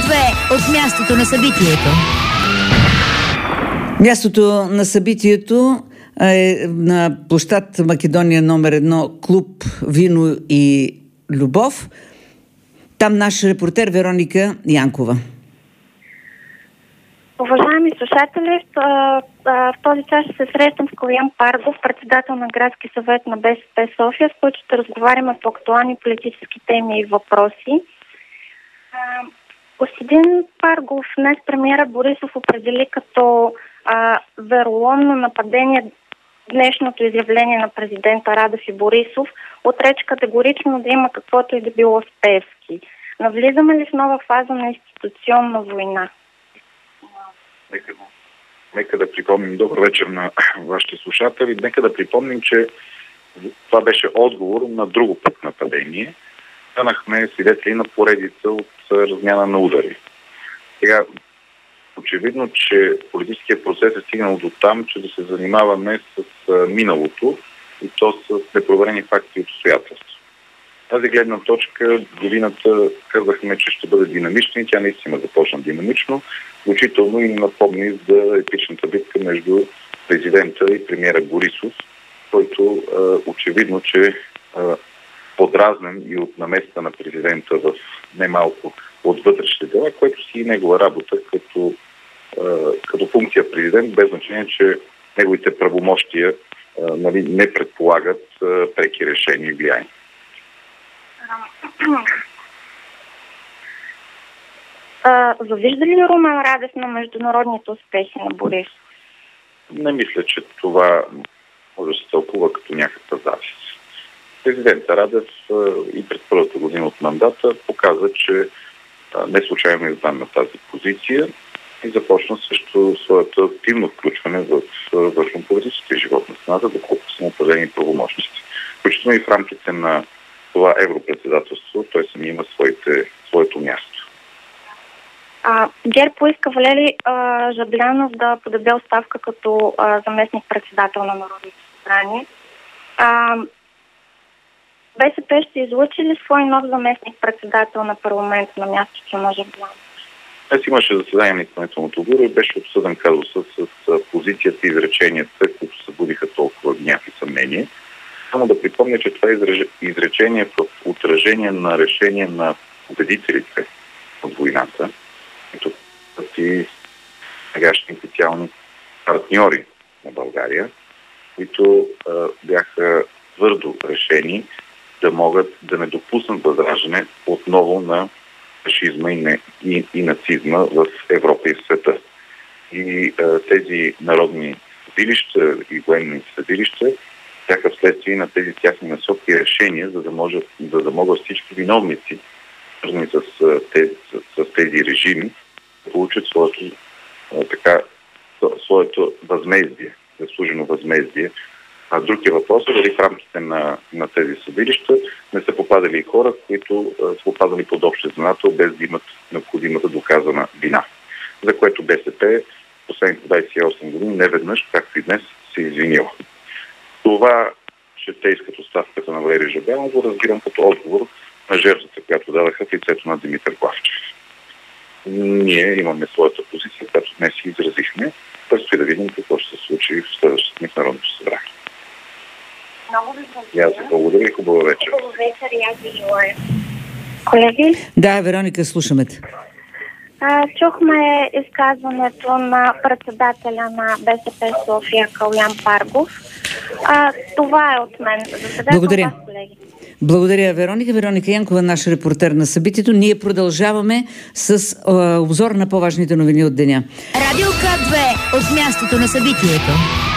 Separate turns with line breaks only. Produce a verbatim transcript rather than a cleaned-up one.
две от мястото на събитието.
Мястото на събитието е на площад Македония номер едно, клуб Вино и любов. Там наш репортер Вероника Янкова.
Уважаеми слушатели, в, в този час ще се срещам с Калян Паргов, председател на Градски съвет на БСП София, с който ще разговаряме по актуални политически теми и въпроси. Господин Паргов, днес премиера Борисов определи като а, вероломно нападение днешното изявление на президента Радев и Борисов, отрече категорично да има каквото и да било с Пеевски. Навлизаме ли в нова фаза на институционна война?
Нека, нека да припомним, добър вечер на вашите слушатели, нека да припомним, че това беше отговор на друго път нападение. Станахме свидетели на поредица от размяна на удари. Сега, очевидно, че политическият процес е стигнал до там, че да се занимаваме с миналото и то с непроверени факти и обстоятелства. Тази гледна точка годината казахме, че ще бъде динамична и тя наистина започна динамично, включително и напомни за епичната битка между президента и премиера Борисов, който е, очевидно, че е подразнен и от наместа на президента в немалко от вътрешните дела, което си и негова работа като, е, като функция президент, без значение, че неговите правомощия е, нали, не предполагат е, преки решения и влияния.
Завижда ли Румен Радев на международните успехи на Борисов?
Не мисля, че това може да се тълкува като някаква завист. Президентът Радев и пред първата година от мандата показа, че не случайно е избран на тази позиция и започна също своето активно включване в външнополитическия живот на страната, доколкото са му определени правомощници. Включително и в рамките на това европредседателство, той сами има своите, своето място.
А, ГЕРБ поиска Валери а, Жаблянов да подаде оставка като а, заместник-председател на Народното събрание. А, БСП ще излъчи ли свой нов заместник-председател на парламент на мястото на Жаблянов?
Днес имаше заседание на изпълнителното бюро и беше обсъден казуса с, с позицията и изреченията, които събудиха толкова гняв и съмнение. Само да припомня, че това изречение е в отражение на решение на победителите от войната, които са и сегашни официални партньори на България, които а, бяха твърдо решени да могат да не допуснат възраждане отново на фашизма и, не, и, и нацизма в Европа и в света. И а, тези народни съдилища и военни съдилища бяха вследствие на тези тяхни насоки и решения, за да, може, за да могат всички виновници, свързани с, с, с тези режими, да получат своето, така, своето възмездие, заслужено възмездие. А друг е въпросът, дали в рамките на, на тези съдилища не са попадали и хора, които а, са попадали под общия знаменател, без да имат необходимата доказана вина. За което БСП последните двадесет и осем години неведнъж, както и днес, се извинила. Това, че те искат оставката на Валери Жаблянов, го разбирам като отговор на жертвата, която дадаха в лицето на Димитър Главчев. Ние имаме своята позиция, която днес си изразихме. Предстои да видим какво ще се случи в следващата ни в Народното събрание.
Много ви благодаря.
Аз ви благодаря и хубава вечер.
Хубава вечер и аз ви желая. Колеги?
Да, Вероника, слушаме те.
А, чухме изказването на председателя на БСП София Калян Паргов. А, това е от мен. За сега
Благодаря.
към вас, колеги.
Благодаря, Вероника. Вероника Янкова, наш репортер на събитието. Ние продължаваме с а, обзор на по-важните новини от деня.
Радио К две от мястото на събитието.